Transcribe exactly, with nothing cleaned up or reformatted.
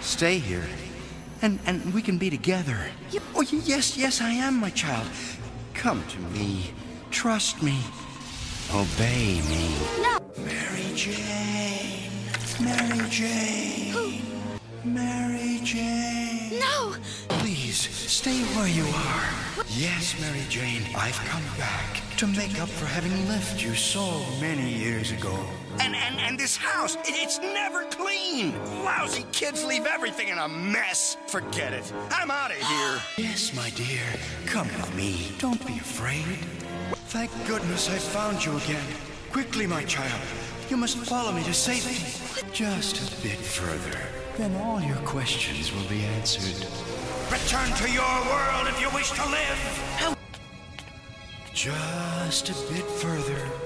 Stay here, and and we can be together. You... Oh, yes, yes, I am, my child. Come to me. Trust me. Obey me. No! Mary Jane. Mary Jane. Who? Mary Jane. No! Please, stay where you are. Yes, Mary Jane, I've come back to make up for having left you so many years ago. And and, and this house, it, it's never clean. Lousy kids leave everything in a mess. Forget it. I'm out of here. Yes, my dear. Come with me. Don't be afraid. Thank goodness I found you again. Quickly, my child. You must follow me to safety. Just a bit further. Then all your questions will be answered. Return to your world if you wish to live. How? Just a bit further.